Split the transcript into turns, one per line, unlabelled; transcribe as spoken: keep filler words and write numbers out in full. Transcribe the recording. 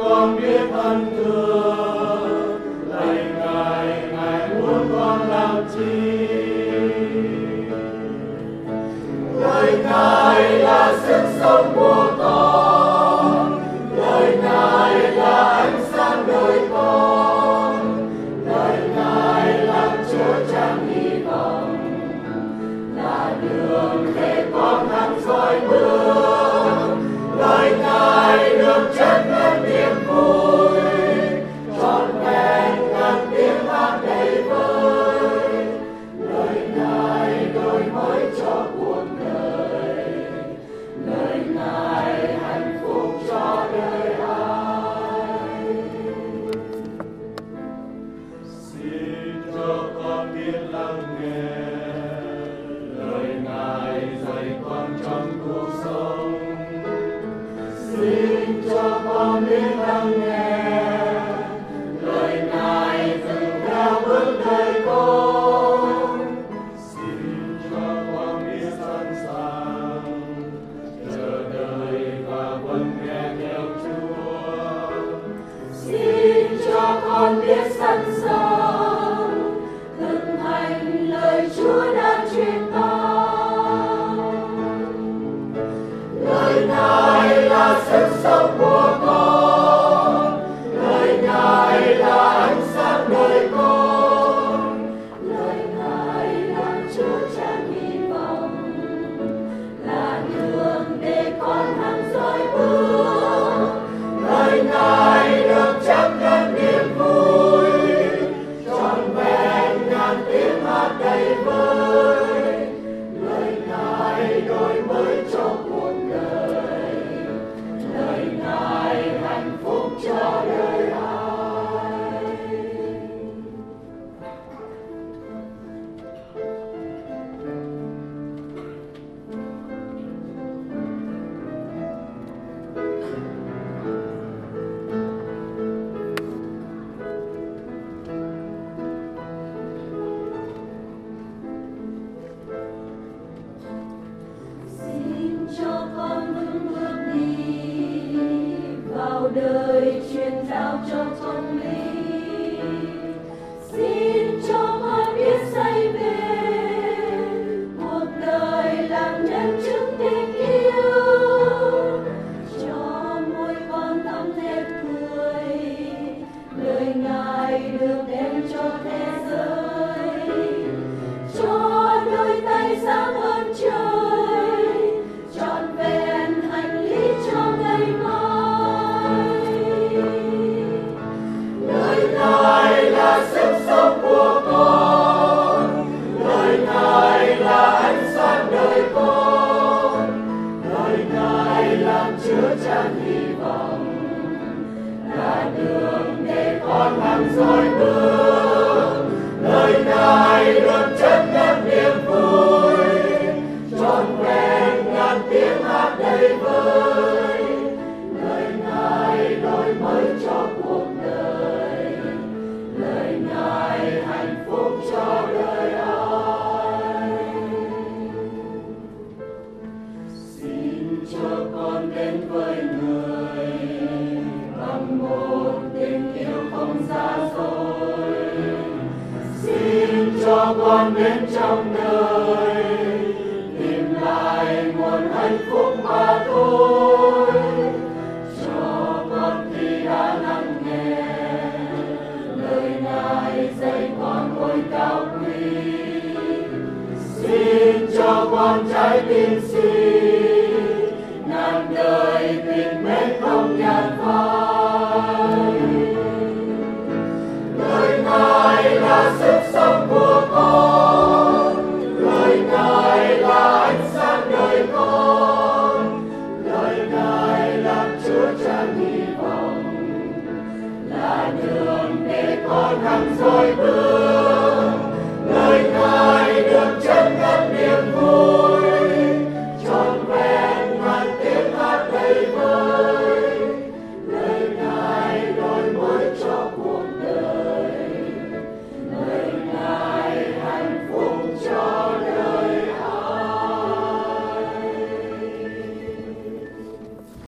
con biết ân thương, lạy Ngài, Ngài muốn con làm chi? Lời Ngài là sức sống của con, lời Ngài là ánh sáng đời con, lời Ngài làm chứa chan hy vọng, là đường để con hăng soi bước. Lời Ngài được chất ngân niềm vui, trọn vẹn ngàn tiếng hát đầy vơi. Lời Ngài đổi mới cho cuộc đời, lời Ngài hạnh phúc cho đời ai. Xin cho con biết lắng nghe lời Ngài dạy con trong cuộc sống. Xin cho con biết lắng nghe lời Ngài dừng theo bước đời con. Xin cho con biết sẵn sàng chờ đợi và vâng nghe theo Chúa. Xin cho con biết sẵn sàng thực hành lời Chúa đã truyền ta. Lời Ngài là sức sống của con, lời Ngài là ánh sáng đời con, lời Ngài làm chứa chan hy vọng, là đường để con hăng soi bước. Lời Ngài được chấp nhận niềm vui, trọn vẹn ngàn tiếng hát đầy vơi. Lời Ngài đổi mới cho cuộc đời, lời Ngài hạnh phúc cho đời ai. Xin cho con vững bước đi vào đời truyền giao cho công lý. Xin cho con biết say mê cuộc đời làm nhân chứng tình yêu, cho môi con thắm nét cười, lời Ngài được đem cho thế giới, cho đôi tay sáng hơn trời, trọn vẹn hành lý cho ngày mai. Lời Ngài là sức sống của con, lời Ngài là ánh sáng đời con, lời Ngài làm chứa chan hy vọng, là đường để con hăng soi bước. Lời Ngài được chất ngân niềm vui, trọn vẹn ngàn tiếng hát đầy vơi. Lời Ngài đổi mới cho cuộc đời, lời Ngài hạnh phúc cho đời ai. Xin cho con đến với người bằng một tình yêu không xa xôi. Xin cho con đến trong đời tìm lại nguồn hạnh phúc mà thôi. Cho con khi đã lắng nghe lời Ngài dạy con ôi cao quý. Xin cho con trái tim si ngàn đời tình mến không nhạt phai. Lời Ngài là sức sống của con, lời Ngài là ánh sáng đời con, lời Ngài làm chứa chan hy vọng, là đường để con hăng soi bước.